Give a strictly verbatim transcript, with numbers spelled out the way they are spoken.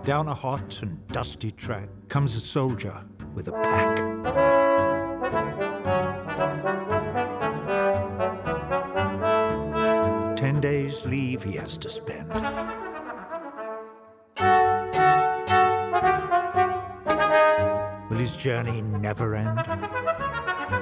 Down a hot and dusty track comes a soldier with a pack. Ten days leave he has to spend. Will his journey never end?